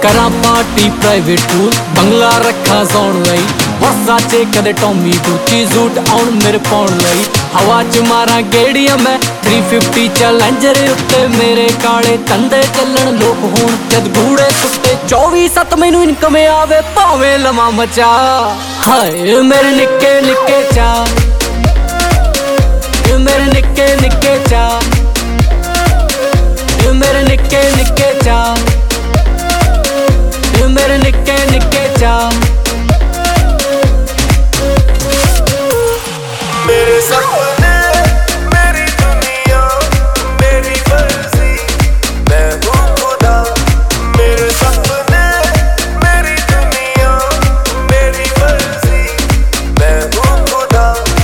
करा party private pool बंगला रखा सौण लई वर्साचे कदे टॉमी गुची सूट आउण मेरे पाउण लई हवा च मारा गेड़िया मैं 350 चैलेंजर उत्ते मेरे काले तंदे चलन लोक होण जद घूड़े सुट्टे 24/7 मैनू इनकम आवे भावें लवा मचा हाय मेरे निक्के निक्के चा मेरे निक्के निक्के चा मेरे निक्के निक्के चा मेरे निक्के निक्के चा मेरे सपने मेरी दुनिया मेरी मर्जी मैं हूँ खुदा मेरे सपने मेरी दुनिया मेरी मर्जी मैं हूँ खुदा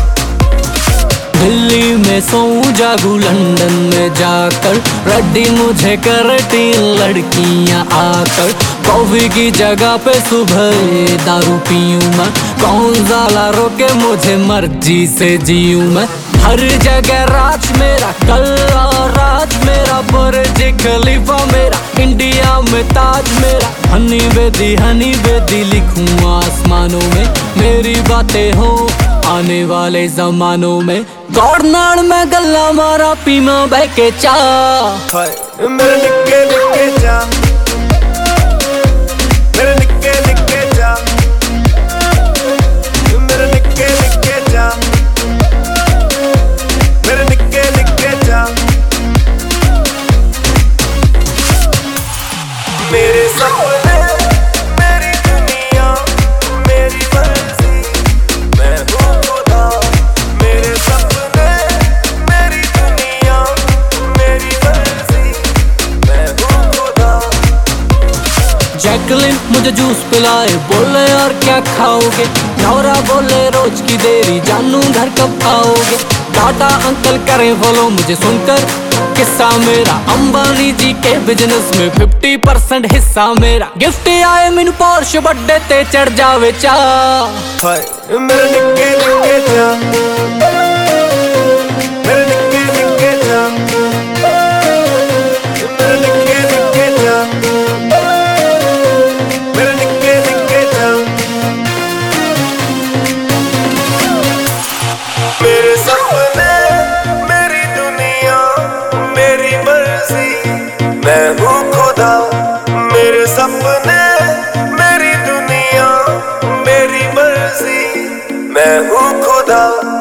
दिल्ली में सोऊं जागू लंदन में जाकर रेडी मुझे करती लड़कियां आकर कॉफी की जगह पे सुबह दारू पीऊं मैं कौन ज़ाला रोके मुझे मर्जी से जीऊं मैं हर जगह राज मेरा कल और राज मेरा बुर्ज खलीफा मेरा इंडिया में ताज मेरा हनी बेदी लिखूं आसमानों में मेरी बातें हो आने वाले जमानों में गौड़ नाड़ में गल्ला मारा पीमा बह के चा मेरे निक्के निक्के चा मेरे निक्के निक्के चा मेरे निक्के निक्के चा मेरे निक्के निक्के चा मेरे सपने मेरी दुनिया मेरी मर्जी मैं हूँ खुदा मेरे सपने मेरी दुनिया मेरी मर्जी मैं हूँ खुदा जैकलिन मुझे जूस पिलाए बोले और क्या खाओगे नौरा बोले रोज की देरी जानू घर कब आओगे टाटा अंकल करें फॉलो मुझे सुनकर किस्सा मेरा अंबानी जी के बिजनेस में 50% हिस्सा मेरा गिफ्ट आए मैनू पोर्श बर्थडे ते चढ़ जावे चा मेरे निक्के निक्के चा मेरे निक्के निक्के चा मेरे निक्के निक्के चा मेरे निक्के निक्के चा मेरे सपने मेरी दुनिया मेरी मर्जी मैं हूँ खुदा मेरे सपने मेरी दुनिया मेरी मर्जी मैं हूँ खुदा।